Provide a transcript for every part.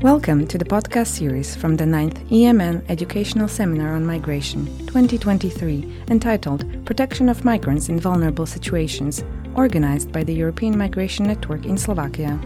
Welcome to the podcast series from the 9th EMN Educational Seminar on Migration 2023, entitled Protection of Migrants in Vulnerable Situations, organized by the European Migration Network in Slovakia.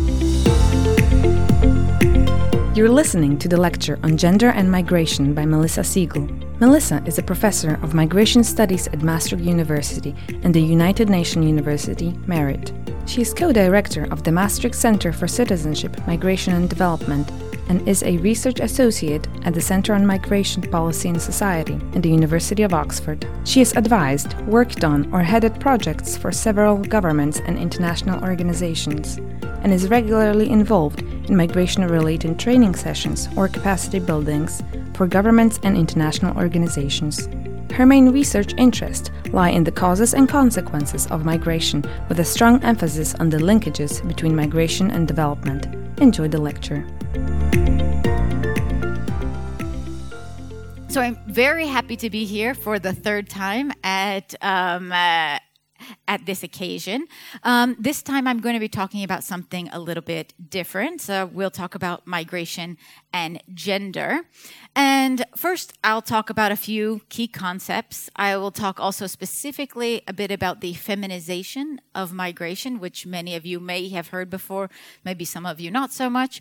You're listening to the lecture on Gender and Migration by Melissa Siegel. Melissa is a professor of migration studies at Maastricht University and the United Nations University, Merit. She is co-director of the Maastricht Center for Citizenship, Migration and Development and is a research associate at the Center on Migration Policy and Society at the University of Oxford. She has advised, worked on, or headed projects for several governments and international organizations, and is regularly involved in migration-related training sessions or capacity buildings for governments and international organizations. Her main research interests lie in the causes and consequences of migration, with a strong emphasis on the linkages between migration and development. Enjoy the lecture. So I'm very happy to be here for the third time at this occasion. This time I'm going to be talking about something a little bit different. So we'll talk about migration and gender. And first, I'll talk about a few key concepts. I will talk also specifically a bit about the feminization of migration, which many of you may have heard before, maybe some of you not so much.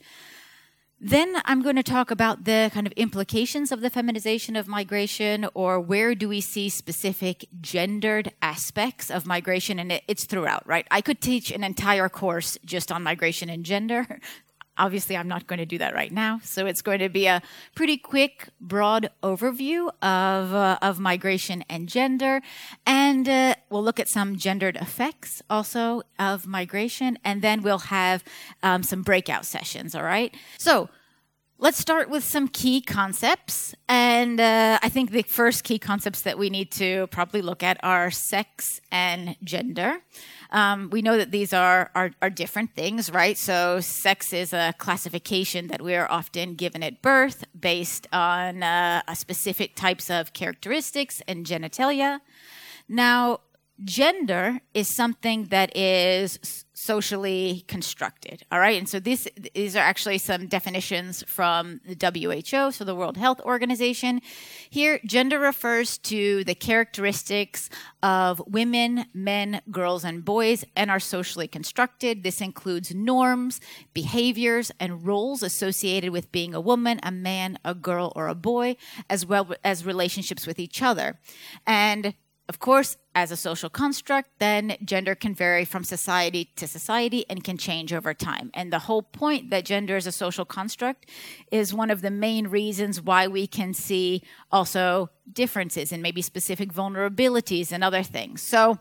Then I'm going to talk about the kind of implications of the feminization of migration, or where do we see specific gendered aspects of migration, and it's throughout, right? I could teach an entire course just on migration and gender. Obviously, I'm not going to do that right now, so it's going to be a pretty quick, broad overview of migration and gender, and we'll look at some gendered effects also of migration, and then we'll have some breakout sessions, all right? So let's start with some key concepts, and I think the first key concepts that we need to probably look at are sex and gender. We know that these are different things, right? So sex is a classification that we are often given at birth based on specific types of characteristics and genitalia. Now, gender is something that is socially constructed, all right? And so these are actually some definitions from the WHO, so the World Health Organization. Here, gender refers to the characteristics of women, men, girls, and boys, and are socially constructed. This includes norms, behaviors, and roles associated with being a woman, a man, a girl, or a boy, as well as relationships with each other. And of course, as a social construct, then gender can vary from society to society and can change over time. And the whole point that gender is a social construct is one of the main reasons why we can see also differences in maybe specific vulnerabilities and other things. So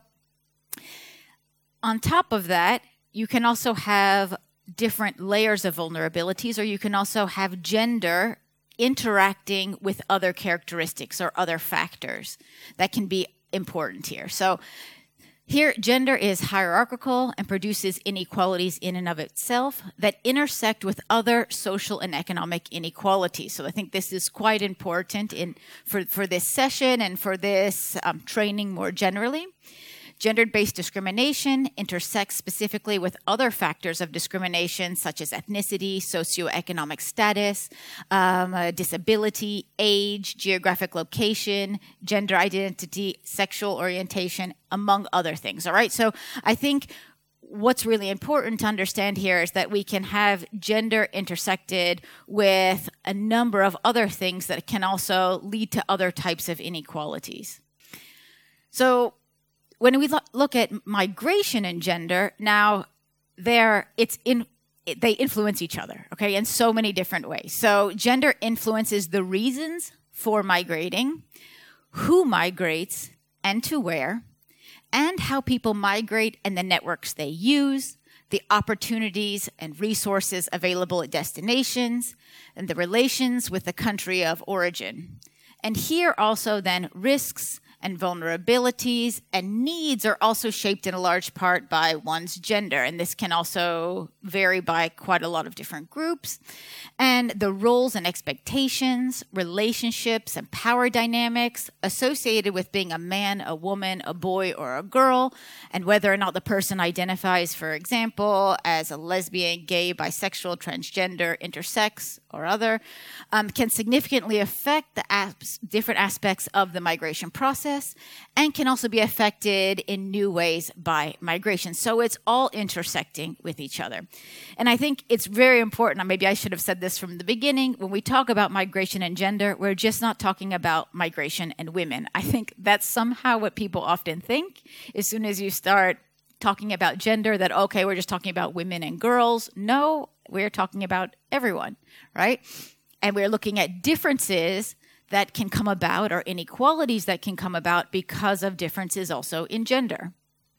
on top of that, you can also have different layers of vulnerabilities, or you can also have gender interacting with other characteristics or other factors that can be important here. So here, gender is hierarchical and produces inequalities in and of itself that intersect with other social and economic inequalities. So I think this is quite important for this session and for this training more generally. Gender-based discrimination intersects specifically with other factors of discrimination, such as ethnicity, socioeconomic status, disability, age, geographic location, gender identity, sexual orientation, among other things, all right? So I think what's really important to understand here is that we can have gender intersected with a number of other things that can also lead to other types of inequalities. So when we look at migration and gender, now they influence each other, okay, in so many different ways. So gender influences the reasons for migrating, who migrates and to where, and how people migrate and the networks they use, the opportunities and resources available at destinations, and the relations with the country of origin. And here also then risks and vulnerabilities and needs are also shaped in a large part by one's gender. And this can also vary by quite a lot of different groups. And the roles and expectations, relationships, and power dynamics associated with being a man, a woman, a boy, or a girl, and whether or not the person identifies, for example, as a lesbian, gay, bisexual, transgender, intersex, or other, can significantly affect the different aspects of the migration process and can also be affected in new ways by migration. So it's all intersecting with each other. And I think it's very important, maybe I should have said this from the beginning, when we talk about migration and gender, we're just not talking about migration and women. I think that's somehow what people often think. As soon as you start talking about gender, that, okay, we're just talking about women and girls. No, we're talking about everyone, right? And we're looking at differences that can come about or inequalities that can come about because of differences also in gender.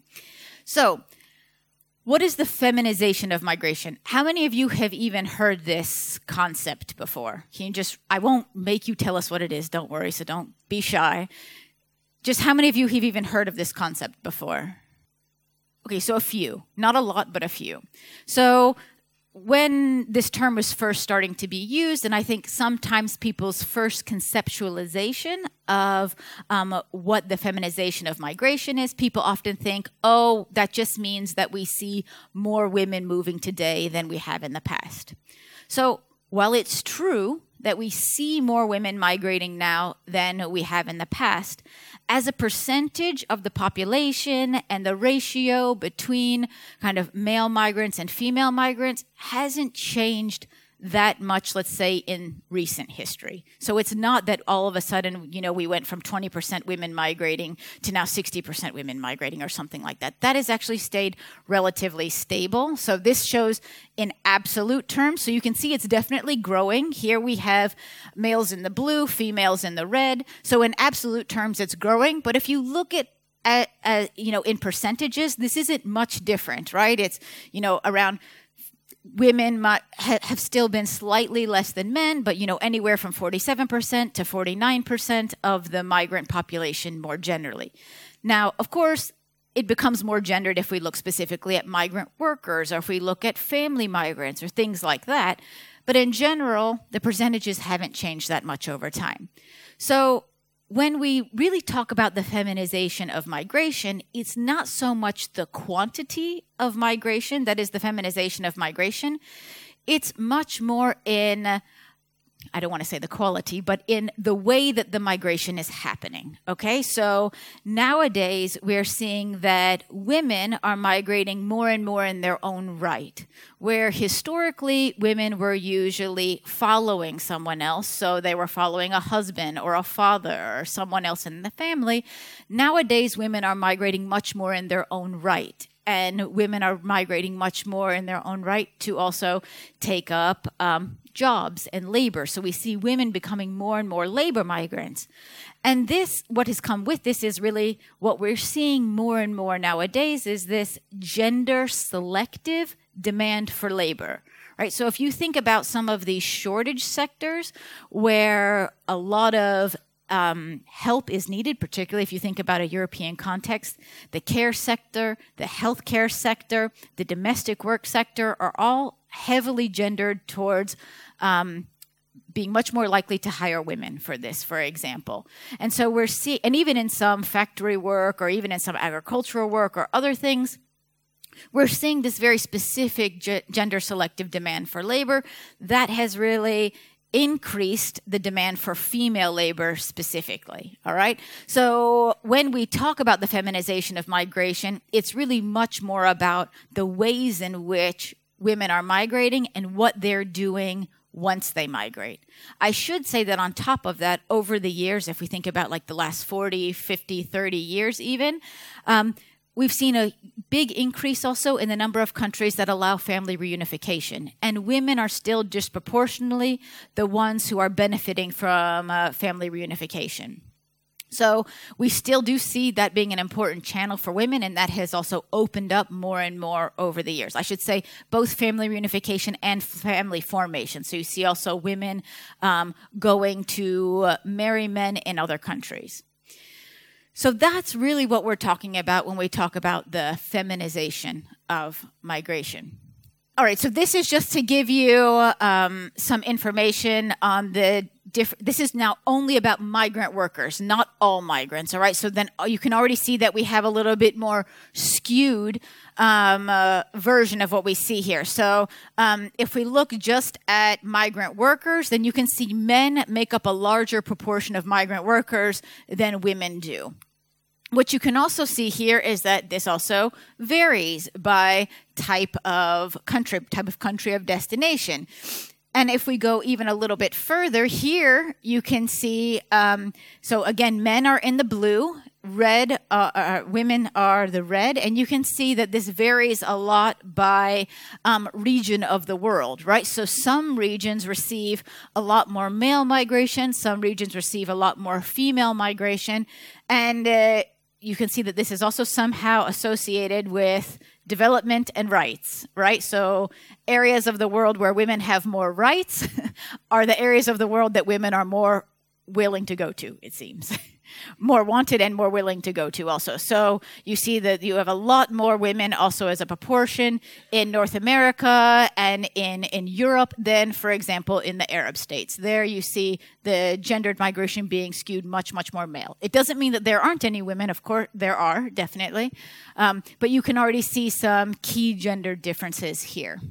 So, what is the feminization of migration? How many of you have even heard this concept before? I won't make you tell us what it is, don't worry, so don't be shy. Just how many of you have even heard of this concept before? Okay, so a few. Not a lot, but a few. So when this term was first starting to be used, and I think sometimes people's first conceptualization of what the feminization of migration is, people often think, oh, that just means that we see more women moving today than we have in the past. So while it's true that we see more women migrating now than we have in the past, as a percentage of the population and the ratio between kind of male migrants and female migrants hasn't changed that much, let's say, in recent history. So it's not that all of a sudden, we went from 20% women migrating to now 60% women migrating or something like that. That has actually stayed relatively stable. So this shows in absolute terms. So you can see it's definitely growing. Here we have males in the blue, females in the red. So in absolute terms, it's growing. But if you look at in percentages, this isn't much different, right? It's, around women have still been slightly less than men, but, anywhere from 47% to 49% of the migrant population more generally. Now, of course, it becomes more gendered if we look specifically at migrant workers or if we look at family migrants or things like that. But in general, the percentages haven't changed that much over time. So when we really talk about the feminization of migration, it's not so much the quantity of migration that is the feminization of migration. It's much more in, I don't want to say the quality, but in the way that the migration is happening, okay? So nowadays, we're seeing that women are migrating more and more in their own right, where historically, women were usually following someone else, so they were following a husband or a father or someone else in the family. Nowadays, women are migrating much more in their own right. And women are migrating much more in their own right to also take up jobs and labor. So we see women becoming more and more labor migrants. And this, what has come with this is really what we're seeing more and more nowadays is this gender selective demand for labor. Right? So if you think about some of these shortage sectors where a lot of help is needed, particularly if you think about a European context. The care sector, the healthcare sector, the domestic work sector are all heavily gendered towards being much more likely to hire women for this, for example. And so we're seeing, and even in some factory work or even in some agricultural work or other things, we're seeing this very specific gender selective demand for labor that has really increased the demand for female labor specifically, all right? So when we talk about the feminization of migration, it's really much more about the ways in which women are migrating and what they're doing once they migrate. I should say that on top of that, over the years, if we think about like the last 40, 50, 30 years even, we've seen a big increase also in the number of countries that allow family reunification. And women are still disproportionately the ones who are benefiting from family reunification. So we still do see that being an important channel for women, and that has also opened up more and more over the years. I should say both family reunification and family formation. So you see also women going to marry men in other countries. So that's really what we're talking about when we talk about the feminization of migration. All right, so this is just to give you some information on the this is now only about migrant workers, not all migrants, all right? So then you can already see that we have a little bit more skewed version of what we see here. So if we look just at migrant workers, then you can see men make up a larger proportion of migrant workers than women do. What you can also see here is that this also varies by type of country of destination. And if we go even a little bit further, here you can see, so again, men are in the blue, women are the red, and you can see that this varies a lot by region of the world, right? So some regions receive a lot more male migration, some regions receive a lot more female migration, and you can see that this is also somehow associated with development and rights, right? So areas of the world where women have more rights are the areas of the world that women are more willing to go to, it seems. More wanted and more willing to go to also. So you see that you have a lot more women also as a proportion in North America and in Europe than, for example, in the Arab states. There you see the gendered migration being skewed much, much more male. It doesn't mean that there aren't any women. Of course, there are, definitely. But you can already see some key gender differences here.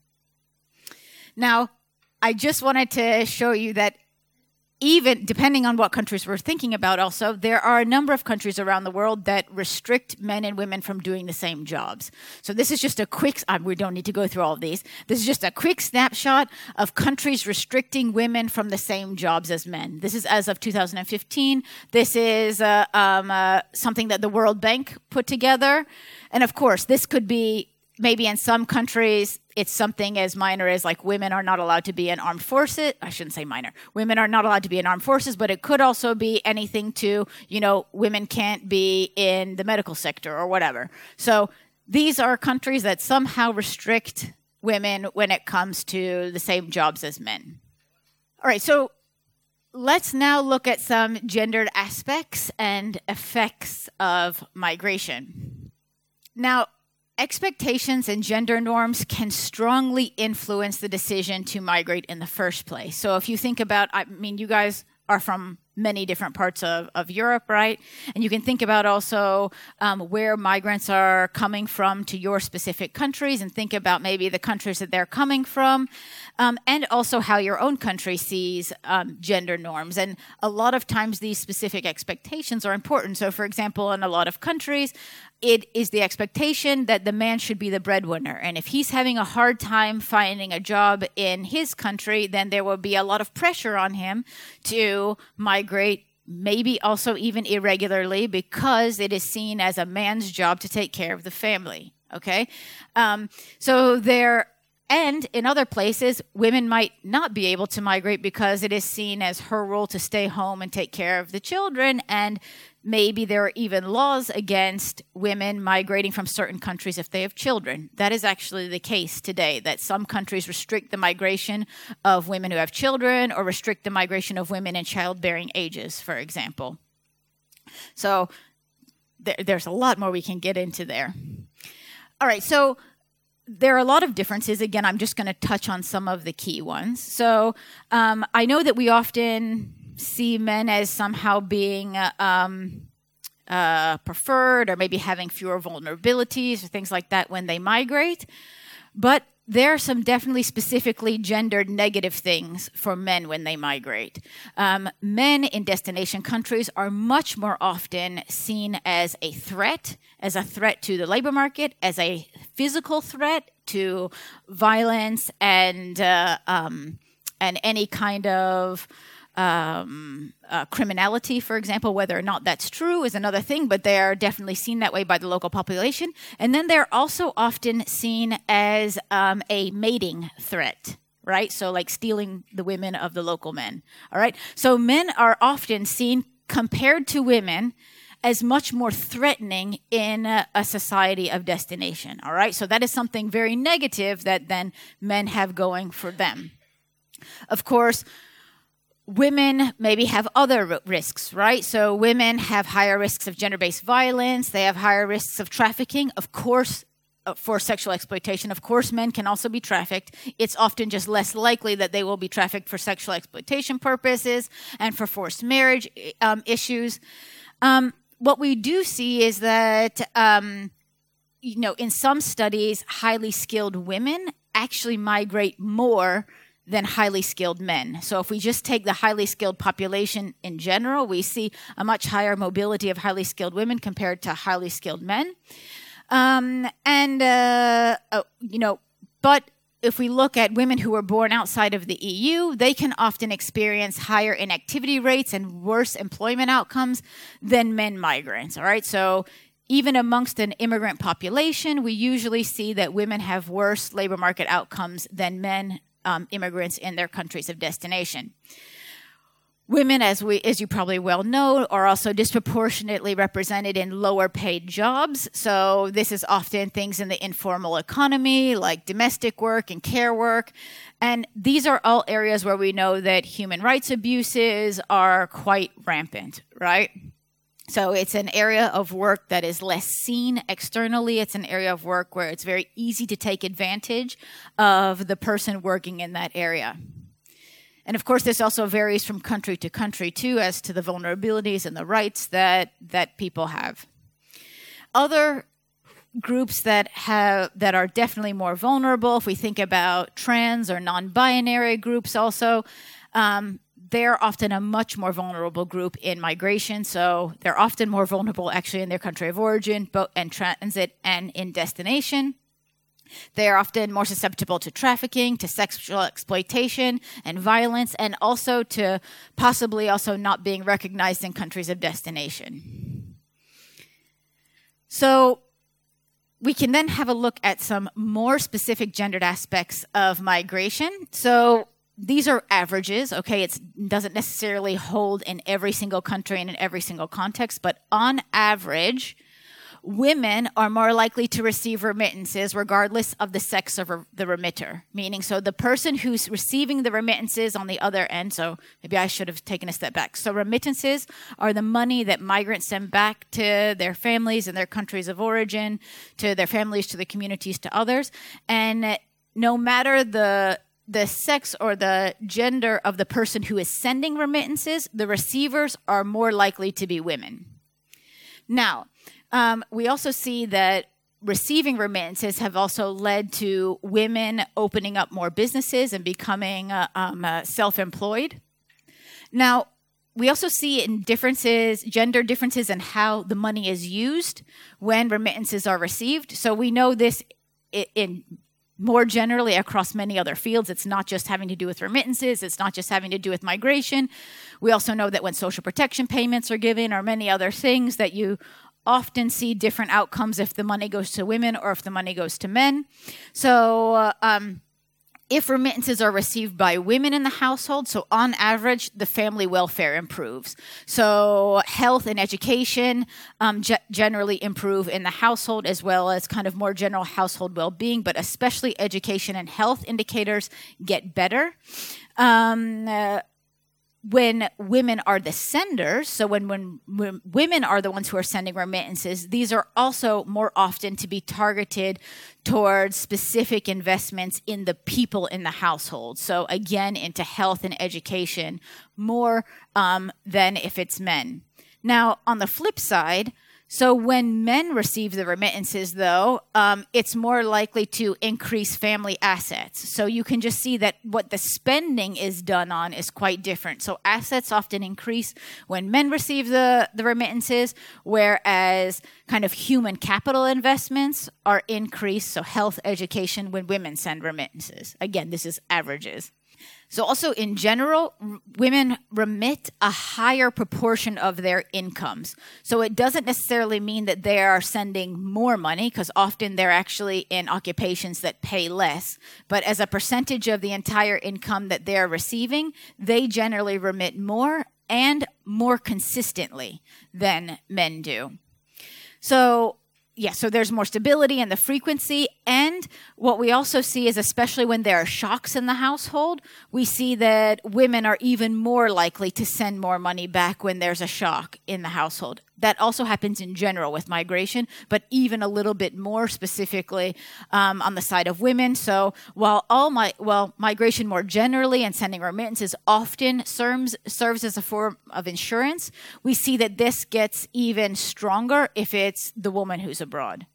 Now, I just wanted to show you that even depending on what countries we're thinking about also, there are a number of countries around the world that restrict men and women from doing the same jobs. So this is just a quick, we don't need to go through all of these. This is just a quick snapshot of countries restricting women from the same jobs as men. This is as of 2015. This is something that the World Bank put together. And of course, this could be maybe in some countries, it's something as minor as like women are not allowed to be in armed forces. I shouldn't say minor. Women are not allowed to be in armed forces, but it could also be anything to, women can't be in the medical sector or whatever. So these are countries that somehow restrict women when it comes to the same jobs as men. All right, so let's now look at some gendered aspects and effects of migration. Now, expectations and gender norms can strongly influence the decision to migrate in the first place. So if you think about, you guys are from many different parts of Europe, right? And you can think about also where migrants are coming from to your specific countries and think about maybe the countries that they're coming from and also how your own country sees gender norms. And a lot of times these specific expectations are important. So for example, in a lot of countries, it is the expectation that the man should be the breadwinner. And if he's having a hard time finding a job in his country, then there will be a lot of pressure on him to migrate, maybe also even irregularly, because it is seen as a man's job to take care of the family. Okay? And in other places, women might not be able to migrate because it is seen as her role to stay home and take care of the children. And maybe there are even laws against women migrating from certain countries if they have children. That is actually the case today, that some countries restrict the migration of women who have children or restrict the migration of women in childbearing ages, for example. So there's a lot more we can get into there. All right, so there are a lot of differences. Again, I'm just going to touch on some of the key ones. So I know that we often see men as somehow being preferred or maybe having fewer vulnerabilities or things like that when they migrate. But there are some definitely specifically gendered negative things for men when they migrate. Men in destination countries are much more often seen as a threat to the labor market, as a physical threat to violence and any kind of criminality, for example. Whether or not that's true is another thing, but they are definitely seen that way by the local population. And then they're also often seen as a mating threat, right? So like stealing the women of the local men, all right? So men are often seen, compared to women, as much more threatening in a society of destination, all right? So that is something very negative that then men have going for them. Of course, women maybe have other risks, right? So women have higher risks of gender-based violence. They have higher risks of trafficking. Of course, for sexual exploitation. Of course, men can also be trafficked. It's often just less likely that they will be trafficked for sexual exploitation purposes and for forced marriage issues. What we do see is that, in some studies, highly skilled women actually migrate more than highly skilled men. So if we just take the highly skilled population in general, we see a much higher mobility of highly skilled women compared to highly skilled men. But if we look at women who were born outside of the EU, they can often experience higher inactivity rates and worse employment outcomes than men migrants, all right? So even amongst an immigrant population, we usually see that women have worse labor market outcomes than men immigrants in their countries of destination. Women, as you probably well know, are also disproportionately represented in lower paid jobs. So this is often things in the informal economy, like domestic work and care work. And these are all areas where we know that human rights abuses are quite rampant, right? So it's an area of work that is less seen externally. It's an area of work where it's very easy to take advantage of the person working in that area. And of course, this also varies from country to country too, as to the vulnerabilities and the rights that people have. Other groups that are definitely more vulnerable, if we think about trans or non-binary groups also, they're often a much more vulnerable group in migration. So they're often more vulnerable actually in their country of origin, both in transit and in destination. They are often more susceptible to trafficking, to sexual exploitation and violence, and also to possibly also not being recognized in countries of destination. So we can then have a look at some more specific gendered aspects of migration. So these are averages, okay? It doesn't necessarily hold in every single country and in every single context, but on average, women are more likely to receive remittances regardless of the sex of the remitter. Meaning, so the person who's receiving the remittances on the other end, so maybe I should have taken a step back. So remittances are the money that migrants send back to their families and their countries of origin, to their families, to the communities, to others. And no matter the sex or the gender of the person who is sending remittances, the receivers are more likely to be women. Now, we also see that receiving remittances have also led to women opening up more businesses and becoming self-employed. Now, we also see gender differences in how the money is used when remittances are received. So we know this in more generally across many other fields. It's not just having to do with remittances. It's not just having to do with migration. We also know that when social protection payments are given or many other things that you often see different outcomes if the money goes to women or if the money goes to men. So if remittances are received by women in the household, so on average, the family welfare improves. So health and education generally improve in the household, as well as kind of more general household well-being, but especially education and health indicators get better. When women are the senders, so when women are the ones who are sending remittances, these are also more often to be targeted towards specific investments in the people in the household. So again, into health and education more than if it's men. Now, on the flip side, so when men receive the remittances, though, it's more likely to increase family assets. So you can just see that what the spending is done on is quite different. So assets often increase when men receive the remittances, whereas kind of human capital investments are increased, so health, education, when women send remittances. Again, this is averages. So also in general, women remit a higher proportion of their incomes. So it doesn't necessarily mean that they are sending more money, because often they're actually in occupations that pay less. But as a percentage of the entire income that they're receiving, they generally remit more and more consistently than men do. So yeah, so there's more stability in the frequency, and And what we also see is, especially when there are shocks in the household, we see that women are even more likely to send more money back when there's a shock in the household. That also happens in general with migration, but even a little bit more specifically on the side of women. So while migration more generally and sending remittances often serves as a form of insurance, we see that this gets even stronger if it's the woman who's abroad.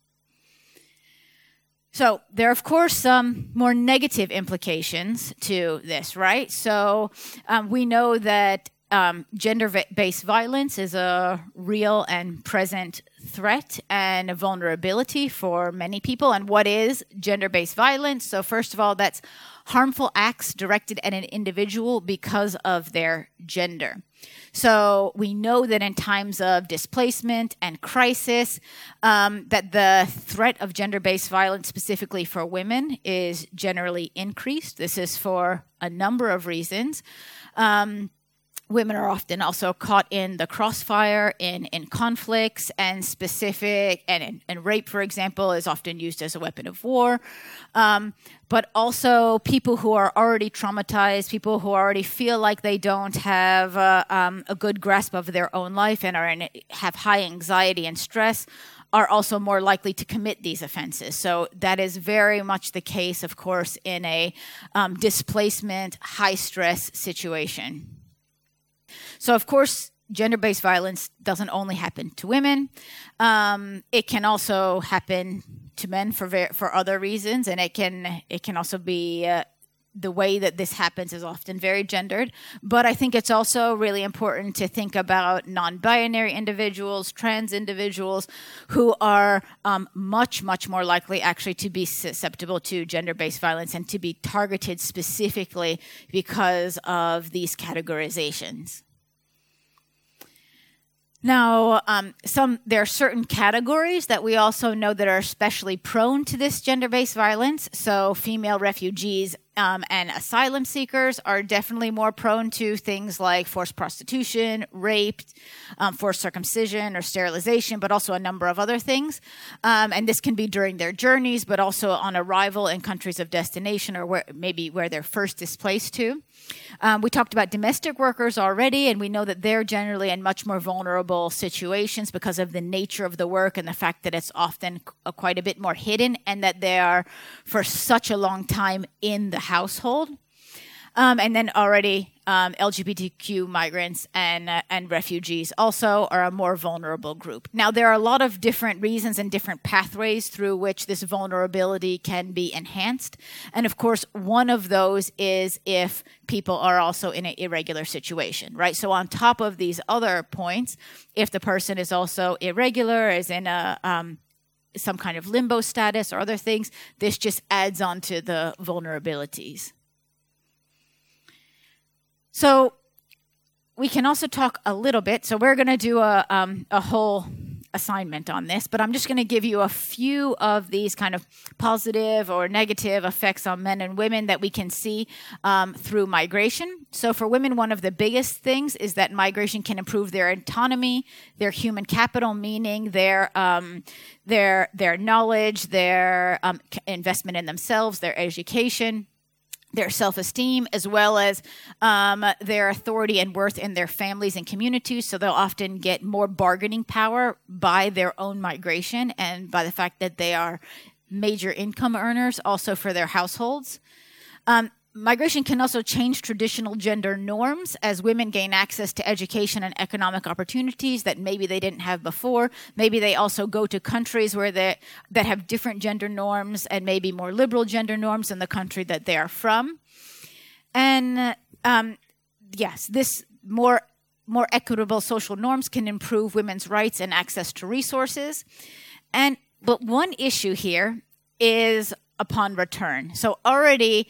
So there are, of course, some more negative implications to this, right? So we know that gender-based violence is a real and present threat and a vulnerability for many people. And what is gender-based violence? So first of all, that's harmful acts directed at an individual because of their gender. So we know that in times of displacement and crisis, that the threat of gender-based violence specifically for women is generally increased. This is for a number of reasons. Women are often also caught in the crossfire in conflicts and and rape, for example, is often used as a weapon of war. But also people who are already traumatized, people who already feel like they don't have a good grasp of their own life and have high anxiety and stress, are also more likely to commit these offenses. So that is very much the case, of course, in a displacement, high-stress situation. So, of course, gender-based violence doesn't only happen to women. It can also happen to men for other reasons, and it can also be the way that this happens is often very gendered. But I think it's also really important to think about non-binary individuals, trans individuals, who are much, much more likely actually to be susceptible to gender-based violence and to be targeted specifically because of these categorizations. Now, there are certain categories that we also know that are especially prone to this gender-based violence. So female refugees and asylum seekers are definitely more prone to things like forced prostitution, rape, forced circumcision or sterilization, but also a number of other things. And this can be during their journeys, but also on arrival in countries of destination or where they're first displaced to. We talked about domestic workers already, and we know that they're generally in much more vulnerable situations because of the nature of the work and the fact that it's often quite a bit more hidden and that they are for such a long time in the household. And then already LGBTQ migrants and refugees also are a more vulnerable group. Now, there are a lot of different reasons and different pathways through which this vulnerability can be enhanced. And of course, one of those is if people are also in an irregular situation, right? So on top of these other points, if the person is also irregular, is in some kind of limbo status or other things, this just adds on to the vulnerabilities. So we can also talk a little bit. So we're going to do a whole assignment on this, but I'm just going to give you a few of these kind of positive or negative effects on men and women that we can see through migration. So for women, one of the biggest things is that migration can improve their autonomy, their human capital, meaning their knowledge, their investment in themselves, their education, their self-esteem, as well as their authority and worth in their families and communities. So they'll often get more bargaining power by their own migration and by the fact that they are major income earners also for their households. Migration can also change traditional gender norms as women gain access to education and economic opportunities that maybe they didn't have before. Maybe they also go to countries that have different gender norms and maybe more liberal gender norms in the country that they are from. And yes, this more equitable social norms can improve women's rights and access to resources. But one issue here is upon return. So already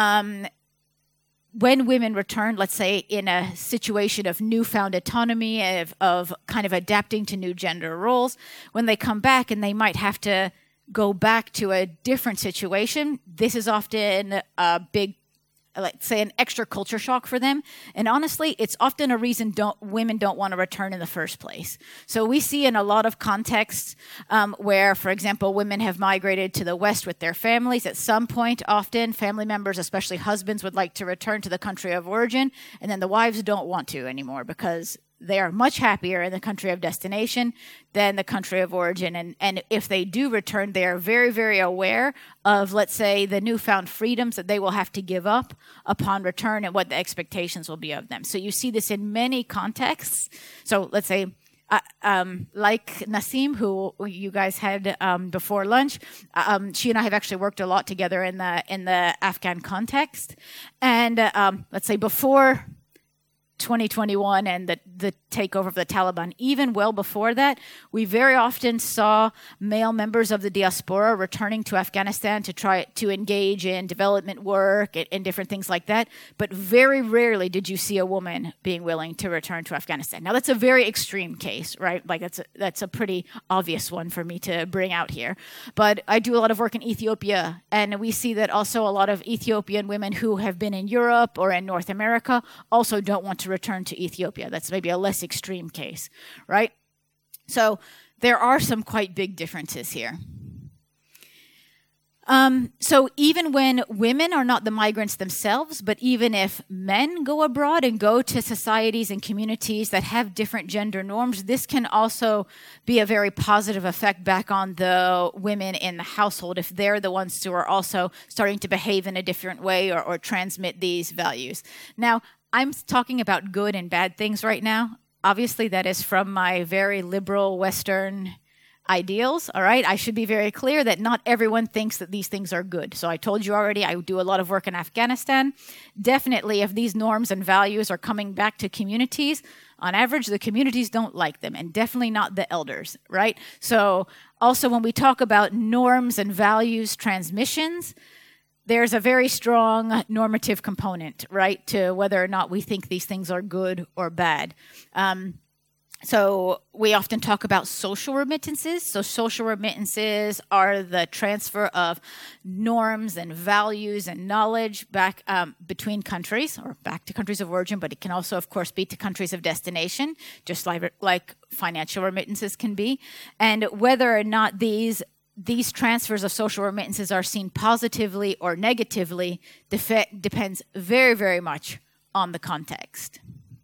when women return, let's say in a situation of newfound autonomy, of kind of adapting to new gender roles, when they come back and they might have to go back to a different situation, this is often a big let's say, an extra culture shock for them. And honestly, it's often a reason women don't want to return in the first place. So we see in a lot of contexts where, for example, women have migrated to the West with their families. At some point, often family members, especially husbands, would like to return to the country of origin, and then the wives don't want to anymore because they are much happier in the country of destination than the country of origin. And if they do return, they are very, very aware of, let's say, the newfound freedoms that they will have to give up upon return and what the expectations will be of them. So you see this in many contexts. So let's say, like Nasim, who you guys had before lunch, she and I have actually worked a lot together in the Afghan context. And let's say before 2021 and the takeover of the Taliban, even well before that, we very often saw male members of the diaspora returning to Afghanistan to try to engage in development work and different things like that. But very rarely did you see a woman being willing to return to Afghanistan. Now, that's a very extreme case, right? Like that's a pretty obvious one for me to bring out here. But I do a lot of work in Ethiopia, and we see that also a lot of Ethiopian women who have been in Europe or in North America also don't want to return to Ethiopia. That's maybe a less extreme case, right? So there are some quite big differences here. So even when women are not the migrants themselves, but even if men go abroad and go to societies and communities that have different gender norms, this can also be a very positive effect back on the women in the household if they're the ones who are also starting to behave in a different way or transmit these values. Now, I'm talking about good and bad things right now. Obviously, that is from my very liberal Western ideals, all right? I should be very clear that not everyone thinks that these things are good. So I told you already, I do a lot of work in Afghanistan. Definitely, if these norms and values are coming back to communities, on average, the communities don't like them, and definitely not the elders, right? So also, when we talk about norms and values transmissions, there's a very strong normative component, right, to whether or not we think these things are good or bad. So we often talk about social remittances. So social remittances are the transfer of norms and values and knowledge back between countries or back to countries of origin, but it can also, of course, be to countries of destination, just like financial remittances can be. And whether or not these transfers of social remittances are seen positively or negatively depends very, very much on the context.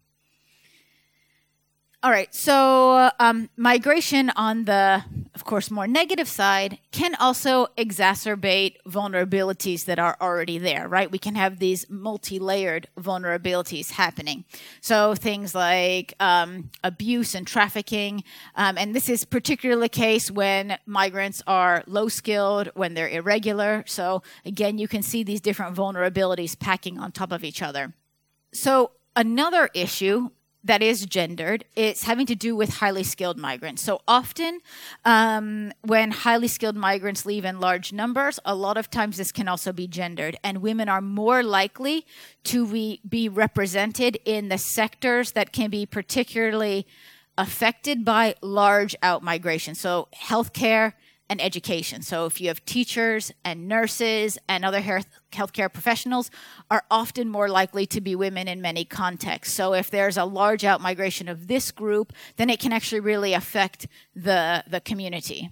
All right, so migration on the, of course, more negative side can also exacerbate vulnerabilities that are already there, right? We can have these multi-layered vulnerabilities happening. So things like abuse and trafficking, and this is particularly the case when migrants are low-skilled, when they're irregular. So again, you can see these different vulnerabilities packing on top of each other. So another issue that is gendered, it's having to do with highly skilled migrants. So often when highly skilled migrants leave in large numbers, a lot of times this can also be gendered, and women are more likely to be represented in the sectors that can be particularly affected by large out-migration. So healthcare and education. So if you have teachers and nurses and other healthcare professionals are often more likely to be women in many contexts. So if there's a large out-migration of this group, then it can actually really affect the community.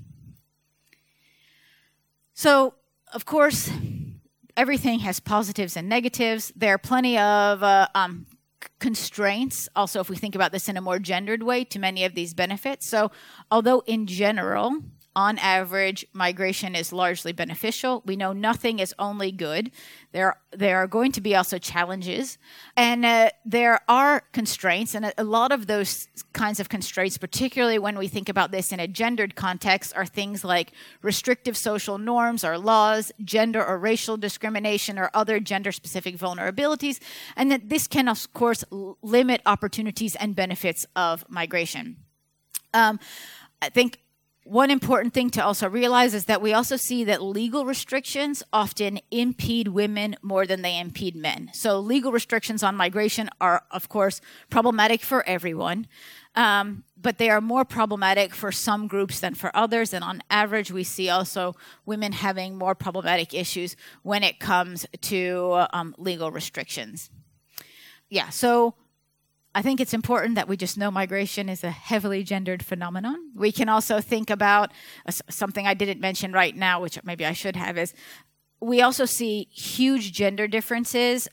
So, of course, everything has positives and negatives. There are plenty of constraints, also if we think about this in a more gendered way, to many of these benefits. So although in general, on average, migration is largely beneficial, we know nothing is only good. There are going to be also challenges, and there are constraints, and a lot of those kinds of constraints, particularly when we think about this in a gendered context, are things like restrictive social norms or laws, gender or racial discrimination, or other gender-specific vulnerabilities, and that this can, of course, limit opportunities and benefits of migration. I think One important thing to also realize is that we also see that legal restrictions often impede women more than they impede men. So legal restrictions on migration are, of course, problematic for everyone, but they are more problematic for some groups than for others. And on average, we see also women having more problematic issues when it comes to legal restrictions. Yeah, so I think it's important that we just know migration is a heavily gendered phenomenon. We can also think about something I didn't mention right now, which maybe I should have, is we also see huge gender differences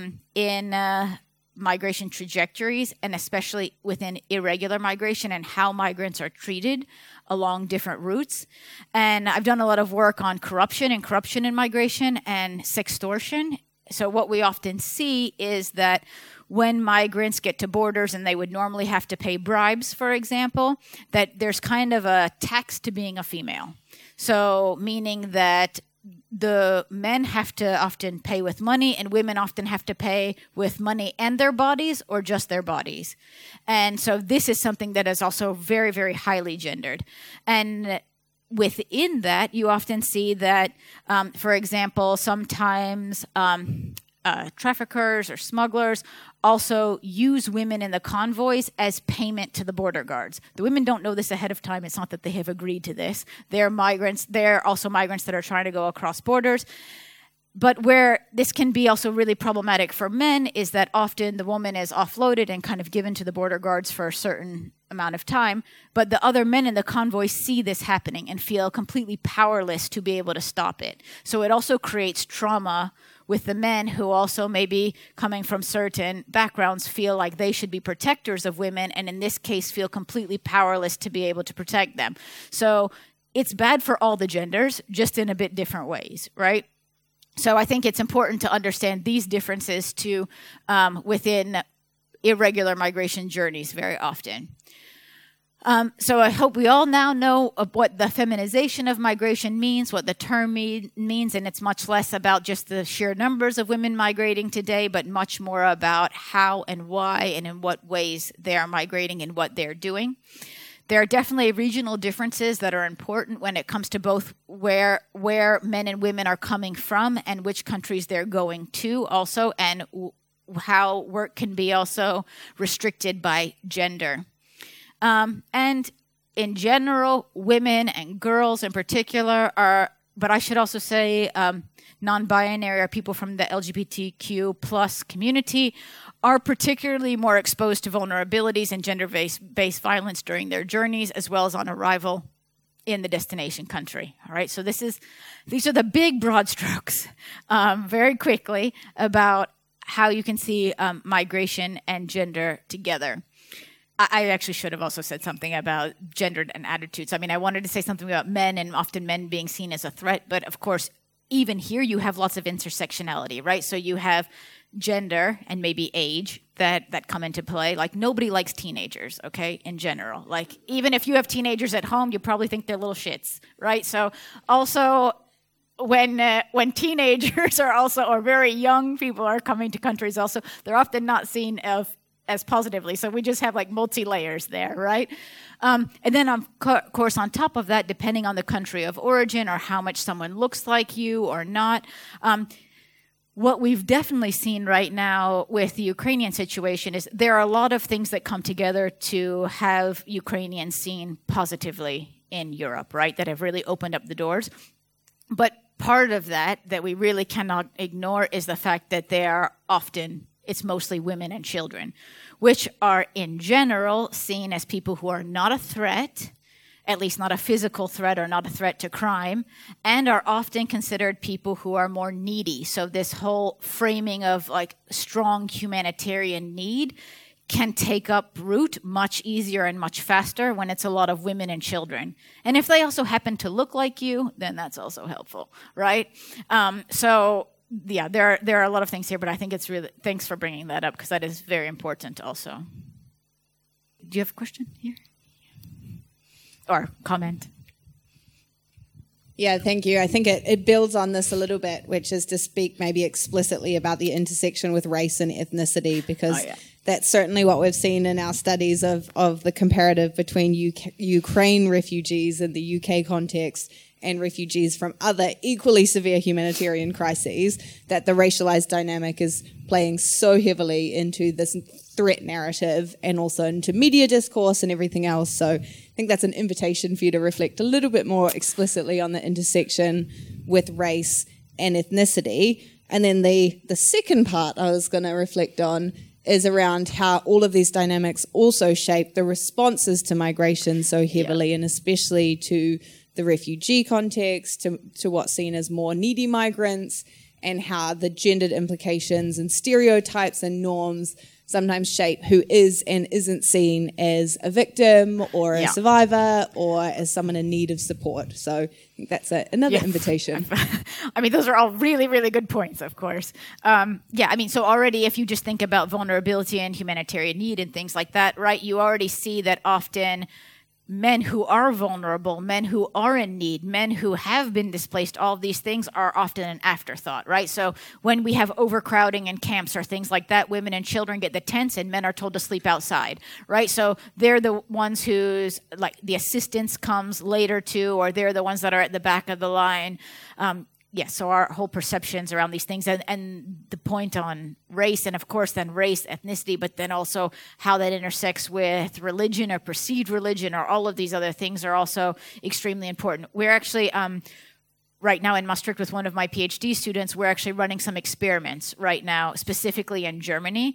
in migration trajectories, and especially within irregular migration and how migrants are treated along different routes. And I've done a lot of work on corruption in migration and sextortion. So what we often see is that when migrants get to borders and they would normally have to pay bribes, for example, that there's kind of a tax to being a female. So meaning that the men have to often pay with money and women often have to pay with money and their bodies or just their bodies. And so this is something that is also very, very highly gendered. And within that, you often see that, for example, sometimes traffickers or smugglers also use women in the convoys as payment to the border guards. The women don't know this ahead of time. It's not that they have agreed to this. They're migrants. They're also migrants that are trying to go across borders. But where this can be also really problematic for men is that often the woman is offloaded and kind of given to the border guards for a certain amount of time, but the other men in the convoy see this happening and feel completely powerless to be able to stop it. So it also creates trauma with the men who also maybe coming from certain backgrounds feel like they should be protectors of women, and in this case feel completely powerless to be able to protect them. So it's bad for all the genders, just in a bit different ways, right? So I think it's important to understand these differences too within irregular migration journeys very often. So I hope we all now know what the feminization of migration means, what the term means, and it's much less about just the sheer numbers of women migrating today, but much more about how and why and in what ways they are migrating and what they're doing. There are definitely regional differences that are important when it comes to both where men and women are coming from and which countries they're going to also, and how work can be also restricted by gender. And in general, women and girls in particular are, but I should also say non-binary or people from the LGBTQ plus community are particularly more exposed to vulnerabilities and gender-based violence during their journeys, as well as on arrival in the destination country. All right, so these are the big broad strokes very quickly about how you can see migration and gender together. I actually should have also said something about gender and attitudes. I mean, I wanted to say something about men and often men being seen as a threat, but of course, even here you have lots of intersectionality, right? So you have gender and maybe age that come into play. Like nobody likes teenagers, okay, in general. Like even if you have teenagers at home, you probably think they're little shits, right? So also when teenagers are also, or very young people are coming to countries also, they're often not seen as positively. So we just have like multi-layers there, right? And then, of course, on top of that, depending on the country of origin or how much someone looks like you or not, what we've definitely seen right now with the Ukrainian situation is there are a lot of things that come together to have Ukrainians seen positively in Europe, right? That have really opened up the doors. But part of that we really cannot ignore is the fact that they are often, it's mostly women and children, which are in general seen as people who are not a threat, at least not a physical threat or not a threat to crime, and are often considered people who are more needy. So this whole framing of like strong humanitarian need can take up root much easier and much faster when it's a lot of women and children. And if they also happen to look like you, then that's also helpful, right? So yeah, there are a lot of things here, but I think it's really, thanks for bringing that up because that is very important also. Do you have a question here? Or comment? Yeah, thank you. I think it builds on this a little bit, which is to speak maybe explicitly about the intersection with race and ethnicity, because That's certainly what we've seen in our studies of the comparative between Ukraine refugees in the UK context and refugees from other equally severe humanitarian crises, that the racialized dynamic is playing so heavily into this threat narrative and also into media discourse and everything else. So I think that's an invitation for you to reflect a little bit more explicitly on the intersection with race and ethnicity. And then the second part I was going to reflect on is around how all of these dynamics also shape the responses to migration so heavily, and especially to the refugee context, to what's seen as more needy migrants, and how the gendered implications and stereotypes and norms sometimes shape who is and isn't seen as a victim or a survivor or as someone in need of support. So I think that's another invitation. I mean, those are all really, really good points, of course. So already if you just think about vulnerability and humanitarian need and things like that, right, you already see that often men who are vulnerable, men who are in need, men who have been displaced, all of these things are often an afterthought, right? So when we have overcrowding in camps or things like that, women and children get the tents and men are told to sleep outside, right? So they're the ones whose, like, the assistance comes later to, or they're the ones that are at the back of the line. So our whole perceptions around these things and the point on race, and of course then race, ethnicity, but then also how that intersects with religion or perceived religion or all of these other things are also extremely important. We're actually, right now in Maastricht with one of my PhD students, we're actually running some experiments right now, specifically in Germany,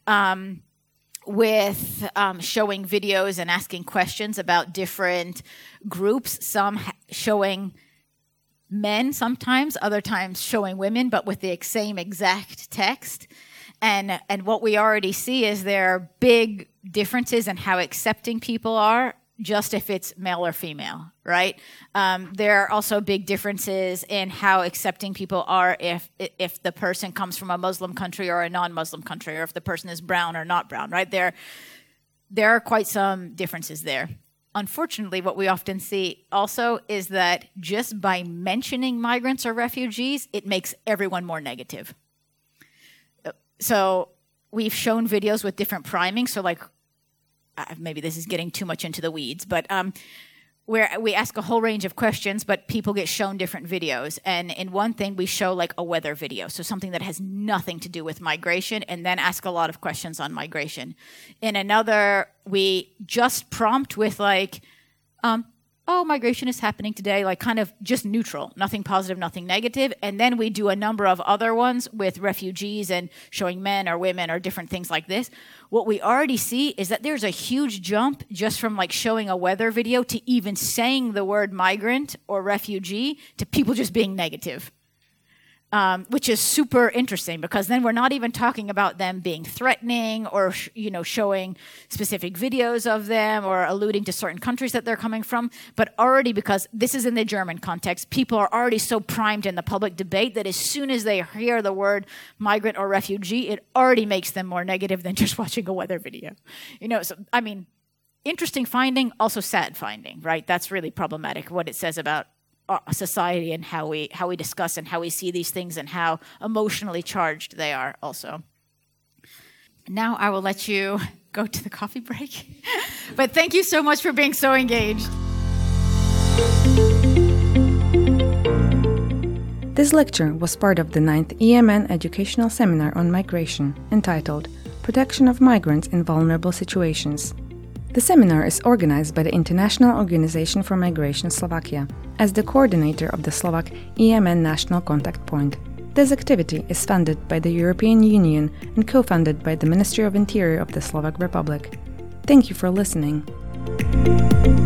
with showing videos and asking questions about different groups, some showing men sometimes, other times showing women, but with the same exact text. And what we already see is there are big differences in how accepting people are, just if it's male or female, right? There are also big differences in how accepting people are if the person comes from a Muslim country or a non-Muslim country, or if the person is brown or not brown, right? There are quite some differences there. Unfortunately, what we often see also is that just by mentioning migrants or refugees, it makes everyone more negative. So we've shown videos with different priming. So like, maybe this is getting too much into the weeds, but where we ask a whole range of questions, but people get shown different videos. And in one thing, we show like a weather video, so something that has nothing to do with migration, and then ask a lot of questions on migration. In another, we just prompt with like, migration is happening today, like kind of just neutral, nothing positive, nothing negative. And then we do a number of other ones with refugees and showing men or women or different things like this. What we already see is that there's a huge jump just from like showing a weather video to even saying the word migrant or refugee to people just being negative. Which is super interesting, because then we're not even talking about them being threatening or, showing specific videos of them or alluding to certain countries that they're coming from. But already, because this is in the German context, people are already so primed in the public debate that as soon as they hear the word migrant or refugee, it already makes them more negative than just watching a weather video. Interesting finding, also sad finding, right? That's really problematic, what it says about society and how we discuss and how we see these things and how emotionally charged they are also. Now I will let you go to the coffee break. But thank you so much for being so engaged. This lecture was part of the 9th EMN educational seminar on migration, entitled Protection of Migrants in Vulnerable Situations. The seminar is organized by the International Organization for Migration Slovakia as the coordinator of the Slovak EMN National Contact Point. This activity is funded by the European Union and co-funded by the Ministry of Interior of the Slovak Republic. Thank you for listening.